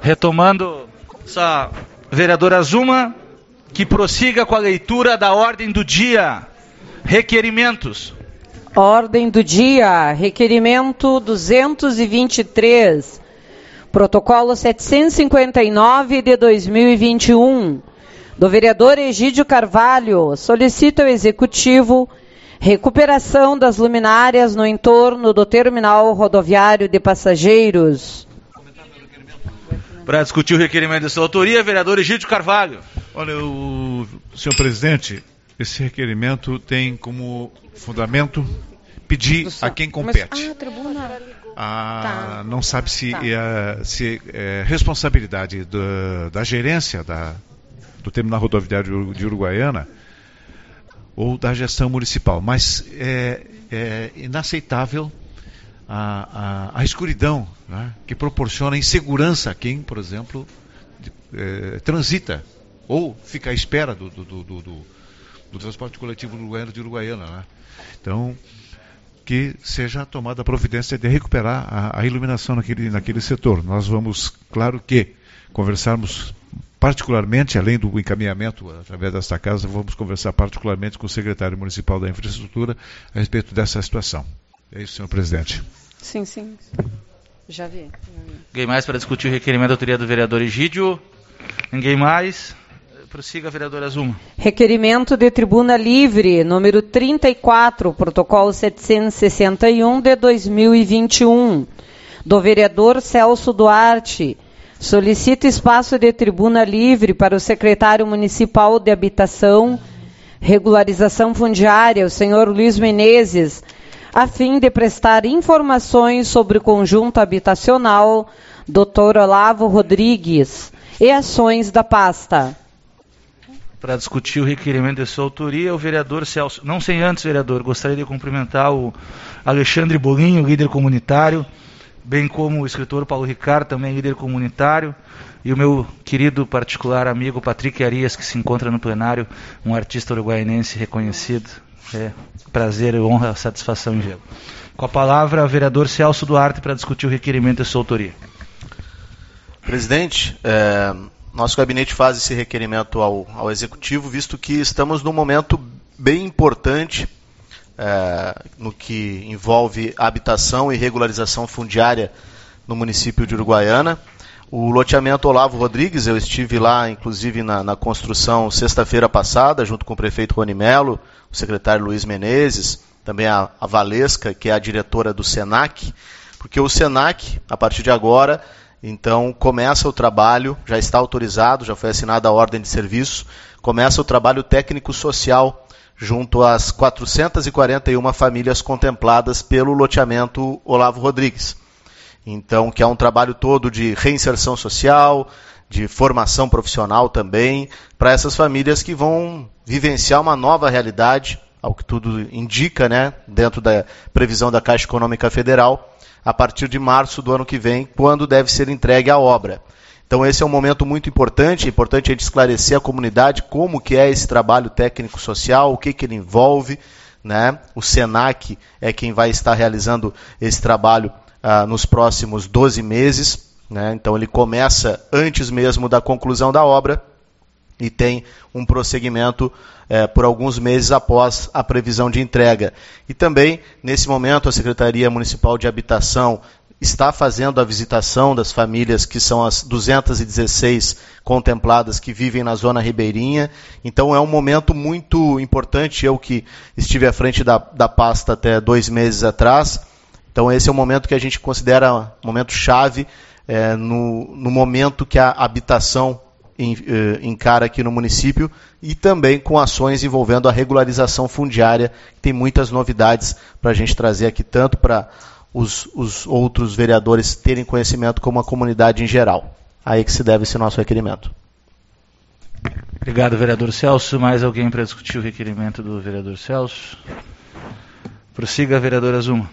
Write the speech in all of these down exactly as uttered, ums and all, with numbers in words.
Retomando, essa vereadora Zuma, que prossiga com a leitura da ordem do dia. Requerimentos. Ordem do dia, requerimento duzentos e vinte e três, protocolo setecentos e cinquenta e nove de dois mil e vinte e um, do vereador Egídio Carvalho, solicita ao Executivo recuperação das luminárias no entorno do terminal rodoviário de passageiros. Para discutir o requerimento de sua autoria, vereador Egídio Carvalho. Olha, o senhor presidente, esse requerimento tem como fundamento pedir a quem compete. Mas, ah, a tribuna... Ah, tá. Não sabe se tá. é, se é responsabilidade da, da gerência da, do terminal rodoviário de Uruguaiana ou da gestão municipal, mas é, é inaceitável a, a, a escuridão, né, que proporciona insegurança a quem, por exemplo, é, transita ou fica à espera do, do, do, do, do transporte coletivo uruguaiano de Uruguaiana, né? Então, que seja tomada a providência de recuperar a, a iluminação naquele, naquele setor. Nós vamos, claro que, conversarmos particularmente, além do encaminhamento através desta casa, vamos conversar particularmente com o secretário municipal da infraestrutura a respeito dessa situação. É isso, senhor presidente. Sim, sim. Já vi. Já vi. Ninguém mais para discutir o requerimento da autoria do vereador Egídio? Ninguém mais? Prossiga, vereadora Zuma. Requerimento de tribuna livre, número trinta e quatro, protocolo setecentos e sessenta e um de dois mil e vinte e um, do vereador Celso Duarte. Solicita espaço de tribuna livre para o secretário municipal de Habitação, Regularização Fundiária, o senhor Luiz Menezes, a fim de prestar informações sobre o conjunto habitacional, doutor Olavo Rodrigues, e ações da pasta. Para discutir o requerimento de sua autoria, o vereador Celso. Não sem antes, vereador, gostaria de cumprimentar o Alexandre Bolinho, líder comunitário, bem como o escritor Paulo Ricardo, também líder comunitário, e o meu querido particular amigo Patrick Arias, que se encontra no plenário, um artista uruguaianense reconhecido. É prazer, honra, satisfação em vê-lo. Com a palavra, o vereador Celso Duarte para discutir o requerimento de sua autoria. Presidente, é, nosso gabinete faz esse requerimento ao, ao Executivo, visto que estamos num momento bem importante é, no que envolve habitação e regularização fundiária no município de Uruguaiana. O loteamento Olavo Rodrigues, eu estive lá, inclusive, na, na construção sexta-feira passada, junto com o prefeito Rony Melo, o secretário Luiz Menezes, também a, a Valesca, que é a diretora do SENAC, porque o SENAC, a partir de agora, então, começa o trabalho, já está autorizado, já foi assinada a ordem de serviço, começa o trabalho técnico-social junto às quatrocentas e quarenta e uma famílias contempladas pelo loteamento Olavo Rodrigues. Então, que é um trabalho todo de reinserção social, de formação profissional também, para essas famílias que vão vivenciar uma nova realidade, ao que tudo indica, né, dentro da previsão da Caixa Econômica Federal, a partir de março do ano que vem, quando deve ser entregue a obra. Então esse é um momento muito importante, é importante a gente esclarecer a comunidade como que é esse trabalho técnico-social, o que, que ele envolve, né? O SENAC é quem vai estar realizando esse trabalho ah, nos próximos doze meses, né? Então ele começa antes mesmo da conclusão da obra e tem um prosseguimento é, por alguns meses após a previsão de entrega. E também, nesse momento, a Secretaria Municipal de Habitação está fazendo a visitação das famílias que são as duzentas e dezesseis contempladas que vivem na zona ribeirinha. Então é um momento muito importante, eu que estive à frente da, da pasta até dois meses atrás. Então esse é um momento que a gente considera um momento chave é, no, no momento que a habitação encara aqui no município e também com ações envolvendo a regularização fundiária, que tem muitas novidades para a gente trazer aqui, tanto para os, os outros vereadores terem conhecimento como a comunidade em geral. Aí que se deve esse nosso requerimento. Obrigado, vereador Celso. Mais alguém para discutir o requerimento do vereador Celso? Prossiga, vereadora Zuma.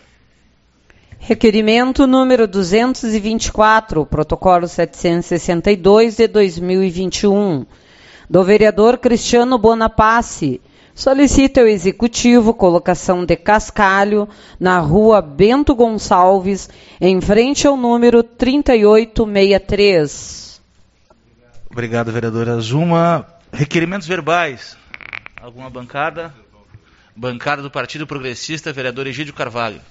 Requerimento número duzentos e vinte e quatro, protocolo setecentos e sessenta e dois de dois mil e vinte e um, do vereador Cristiano Bonapace, Solicita ao Executivo colocação de cascalho na rua Bento Gonçalves, em frente ao número trinta e oito sessenta e três. Obrigado, vereadora Zuma. Requerimentos verbais. Alguma bancada? Bancada do Partido Progressista, vereador Egídio Carvalho.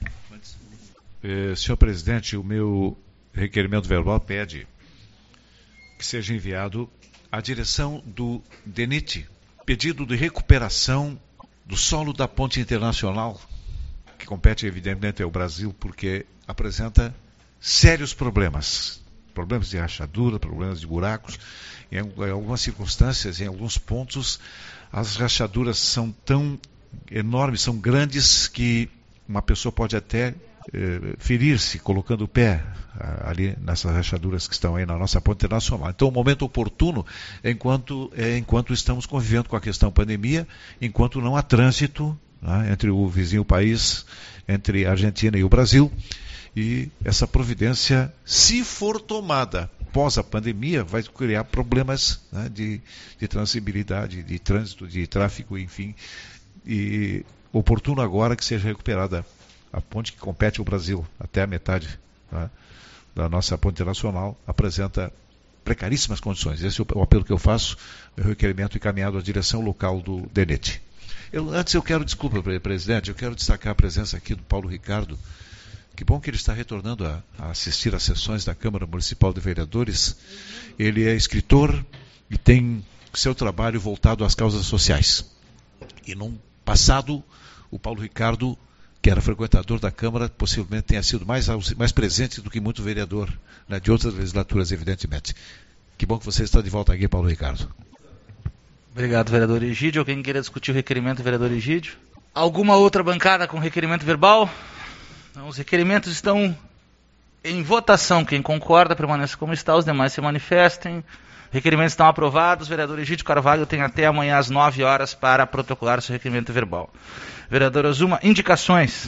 Eh, senhor presidente, o meu requerimento verbal pede que seja enviado à direção do DENIT, pedido de recuperação do solo da ponte internacional, que compete evidentemente ao Brasil, porque apresenta sérios problemas. Problemas de rachadura, problemas de buracos. Em, em algumas circunstâncias, em alguns pontos, as rachaduras são tão enormes, são grandes, que uma pessoa pode até eh, ferir-se colocando o pé ah, ali nessas rachaduras que estão aí na nossa ponte internacional. Então, o momento oportuno, enquanto, é, enquanto estamos convivendo com a questão pandemia, enquanto não há trânsito, né, entre o vizinho país, entre a Argentina e o Brasil, e essa providência, se for tomada pós a pandemia, vai criar problemas, né, de, de transitabilidade, de trânsito, de tráfego, enfim. E oportuno agora que seja recuperada a ponte que compete ao Brasil, até a metade, né, da nossa ponte internacional, apresenta precaríssimas condições. Esse é o apelo que eu faço, meu requerimento encaminhado à direção local do DENIT. Eu, antes eu quero, desculpa, presidente, eu quero destacar a presença aqui do Paulo Ricardo. Que bom que ele está retornando a, a assistir às sessões da Câmara Municipal de Vereadores. Ele é escritor e tem seu trabalho voltado às causas sociais. E num passado, o Paulo Ricardo, que era frequentador da Câmara, possivelmente tenha sido mais, mais presente do que muito vereador, né, de outras legislaturas, evidentemente. Que bom que você está de volta aqui, Paulo Ricardo. Obrigado, vereador Egídio. Alguém queira discutir o requerimento, vereador Egídio? Alguma outra bancada com requerimento verbal? Não, os requerimentos estão em votação. Quem concorda, permaneça como está. Os demais se manifestem. Requerimentos estão aprovados. Vereador Egídio Carvalho tem até amanhã às nove horas para protocolar seu requerimento verbal. Vereadora Zuma, indicações.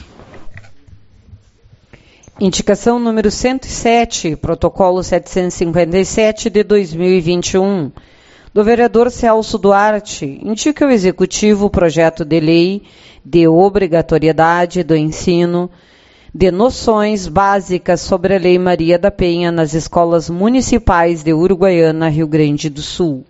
Indicação número cento e sete, protocolo setecentos e cinquenta e sete de dois mil e vinte e um. Do vereador Celso Duarte, indica ao Executivo o projeto de lei de obrigatoriedade do ensino de noções básicas sobre a Lei Maria da Penha nas escolas municipais de Uruguaiana, Rio Grande do Sul.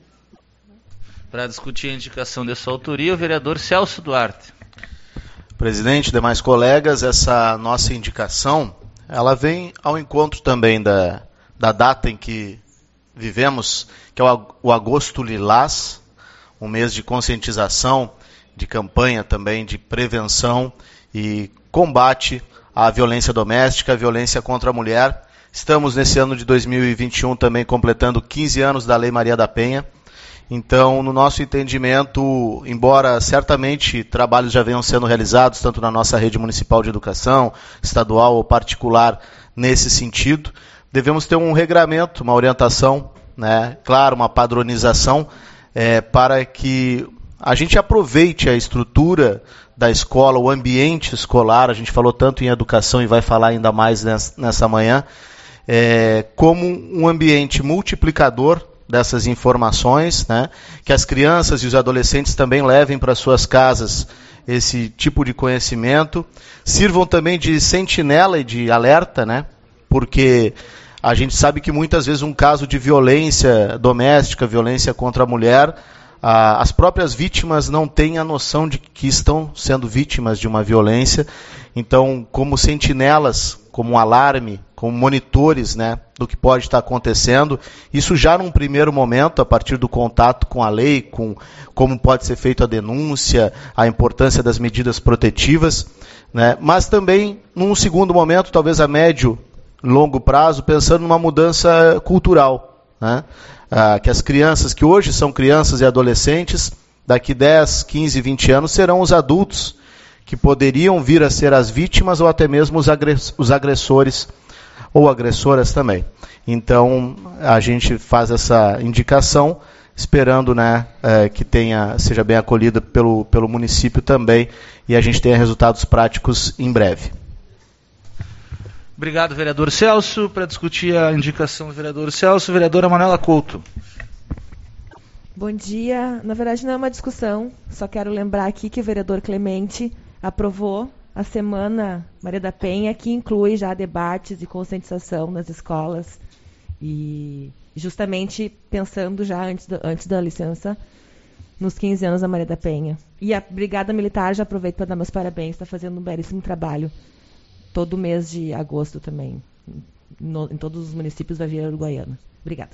Para discutir a indicação de sua autoria, o vereador Celso Duarte. Presidente, demais colegas, essa nossa indicação, ela vem ao encontro também da, da data em que vivemos, que é o, o Agosto Lilás, um mês de conscientização, de campanha também, de prevenção e combate à violência doméstica, à violência contra a mulher. Estamos nesse ano de dois mil e vinte e um também completando quinze anos da Lei Maria da Penha. Então, no nosso entendimento, embora certamente trabalhos já venham sendo realizados, tanto na nossa rede municipal de educação, estadual ou particular, nesse sentido, devemos ter um regramento, uma orientação, né, claro, uma padronização, é, para que a gente aproveite a estrutura da escola, o ambiente escolar, a gente falou tanto em educação e vai falar ainda mais nessa, nessa manhã, é, como um ambiente multiplicador dessas informações, né, que as crianças e os adolescentes também levem para suas casas esse tipo de conhecimento, sirvam também de sentinela e de alerta, né, porque a gente sabe que muitas vezes um caso de violência doméstica, violência contra a mulher, as próprias vítimas não têm a noção de que estão sendo vítimas de uma violência. Então, como sentinelas, como um alarme, como monitores, né, do que pode estar acontecendo, isso já num primeiro momento, a partir do contato com a lei, com como pode ser feita a denúncia, a importância das medidas protetivas, né, mas também num segundo momento, talvez a médio, longo prazo, pensando numa mudança cultural, né? Ah, que as crianças, que hoje são crianças e adolescentes, daqui dez, quinze, vinte anos, serão os adultos que poderiam vir a ser as vítimas ou até mesmo os agressores ou agressoras também. Então, a gente faz essa indicação, esperando, né, é, que tenha, seja bem acolhida pelo, pelo município também e a gente tenha resultados práticos em breve. Obrigado, vereador Celso. Para discutir a indicação do vereador Celso, vereadora Manuela Couto. Bom dia. Na verdade, não é uma discussão. Só quero lembrar aqui que o vereador Clemente aprovou a Semana Maria da Penha, que inclui já debates e conscientização nas escolas. E justamente pensando já antes, do, antes da licença, nos quinze anos da Maria da Penha. E a Brigada Militar, já aproveito para dar meus parabéns, está fazendo um belíssimo trabalho todo mês de agosto também, no, em todos os municípios da Vila Uruguaiana. Obrigada.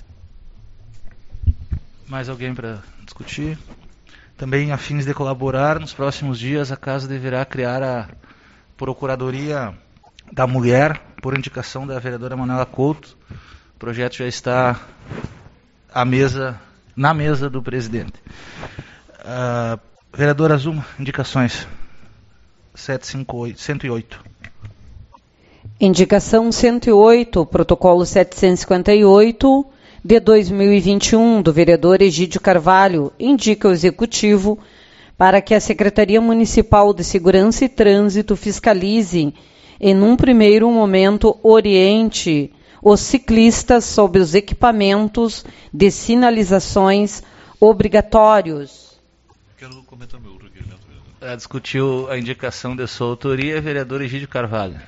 Mais alguém para discutir? Também, a fins de colaborar, nos próximos dias a Casa deverá criar a Procuradoria da Mulher, por indicação da vereadora Manuela Couto. O projeto já está à mesa, na mesa do presidente. Uh, vereadora Zuma, indicações. setecentos e cinquenta e oito. Indicação cento e oito, protocolo setecentos e cinquenta e oito, de dois mil e vinte e um, do vereador Egídio Carvalho, indica o Executivo para que a Secretaria Municipal de Segurança e Trânsito fiscalize, em um primeiro momento, oriente os ciclistas sobre os equipamentos de sinalizações obrigatórios. Quero comentar meu requerimento. Uh, discutiu a indicação de sua autoria, vereador Egídio Carvalho.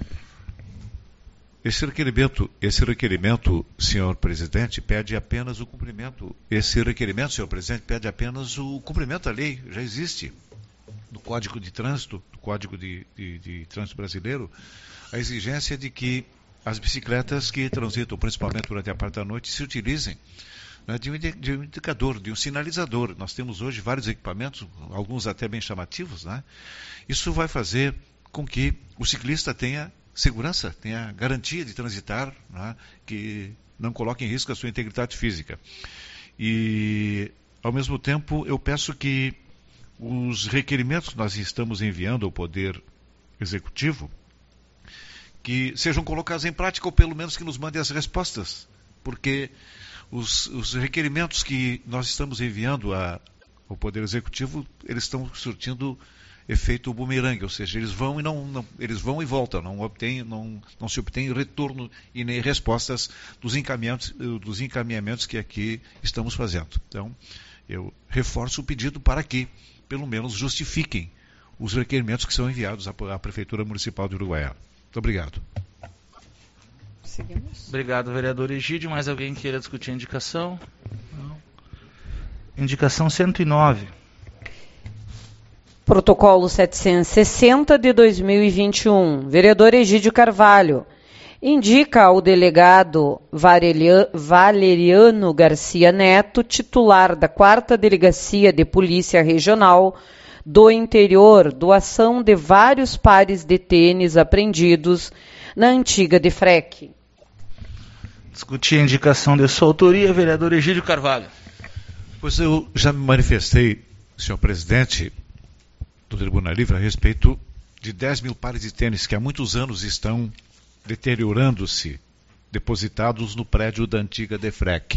Esse requerimento, esse requerimento, senhor presidente, pede apenas o cumprimento. Esse requerimento, senhor presidente, pede apenas o cumprimento da lei. Já existe no Código de Trânsito, no Código de, de, de Trânsito Brasileiro, a exigência de que as bicicletas que transitam, principalmente durante a parte da noite, se utilizem, né, de, um, de um indicador, de um sinalizador. Nós temos hoje vários equipamentos, alguns até bem chamativos, né? Isso vai fazer com que o ciclista tenha segurança, tenha garantia de transitar, né, que não coloque em risco a sua integridade física. E, ao mesmo tempo, eu peço que os requerimentos que nós estamos enviando ao Poder Executivo, que sejam colocados em prática, ou pelo menos que nos mandem as respostas, porque os, os requerimentos que nós estamos enviando a, ao Poder Executivo, eles estão surtindo efeito bumerangue, ou seja, eles vão e não, não eles vão e voltam, não obtém, não, não se obtém retorno e nem respostas dos encaminhamentos, dos encaminhamentos que aqui estamos fazendo. Então, eu reforço o pedido para que, pelo menos, justifiquem os requerimentos que são enviados à, à Prefeitura Municipal de Uruguaiana. Muito obrigado. Seguimos. Obrigado, vereador Egídio. Mais alguém queira discutir a indicação? Não. Indicação cento e nove. Protocolo setecentos e sessenta de dois mil e vinte e um. Vereador Egídio Carvalho indica ao delegado Valeriano Garcia Neto, titular da quarta Delegacia de Polícia Regional do Interior, doação de vários pares de tênis apreendidos na antiga Defrec. Discutir a indicação de sua autoria, vereador Egídio Carvalho. Pois eu já me manifestei, senhor presidente do Tribunal Livre, a respeito de dez mil pares de tênis que há muitos anos estão deteriorando-se, depositados no prédio da antiga Defrec.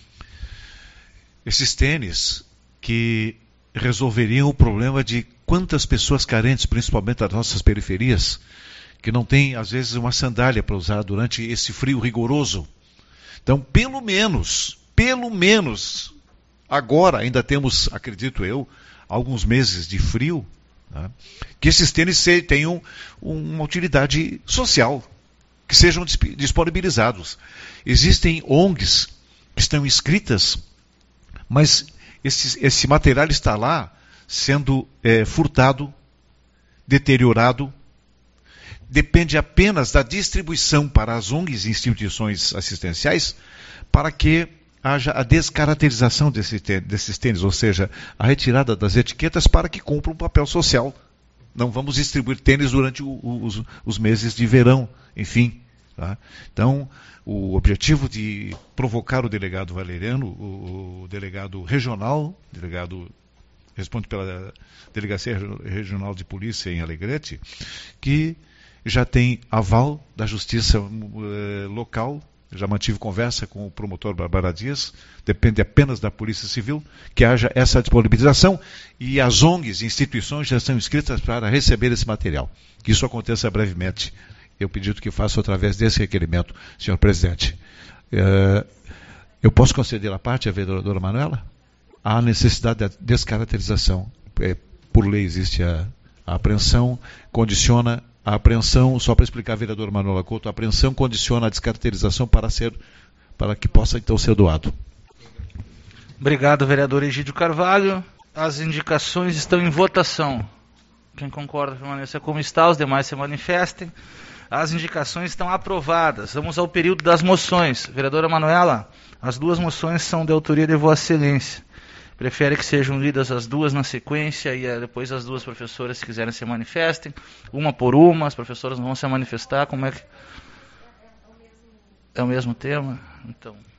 Esses tênis que resolveriam o problema de quantas pessoas carentes, principalmente das nossas periferias, que não têm, às vezes, uma sandália para usar durante esse frio rigoroso. Então, pelo menos, pelo menos, agora ainda temos, acredito eu, alguns meses de frio, né, que esses tênis tenham uma utilidade social, que sejam disponibilizados. Existem O N Gs que estão inscritas, mas esse, esse material está lá sendo é, furtado, deteriorado, depende apenas da distribuição para as O N Gs e instituições assistenciais para que haja a descaracterização desse tênis, desses tênis, ou seja, a retirada das etiquetas para que cumpra um papel social. Não vamos distribuir tênis durante o, o, os, os meses de verão, enfim. Tá? Então, o objetivo de provocar o delegado Valeriano, o, o delegado regional, delegado responde pela Delegacia Regional de Polícia em Alegrete, que já tem aval da Justiça eh, local. Já mantive conversa com o promotor Barbara Dias, depende apenas da Polícia Civil, que haja essa disponibilização, e as O N Gs e instituições já estão inscritas para receber esse material. Que isso aconteça brevemente. Eu pedido que faça através desse requerimento, senhor presidente. É, eu posso conceder a parte à vereadora Manuela? há necessidade da descaracterização. É, por lei existe a, a apreensão, condiciona a apreensão, só para explicar, vereador Manuela Couto, a apreensão condiciona a descaracterização para, ser, para que possa então ser doado. Obrigado, vereador Egídio Carvalho. As indicações estão em votação. Quem concorda permaneça como está, os demais se manifestem. As indicações estão aprovadas. Vamos ao período das moções. Vereadora Manuela, as duas moções são de autoria de Vossa Excelência. Prefere que sejam lidas as duas na sequência e depois as duas professoras, se quiserem, se manifestem? Uma por uma, as professoras não vão se manifestar? Como é que... É o mesmo tema? Então...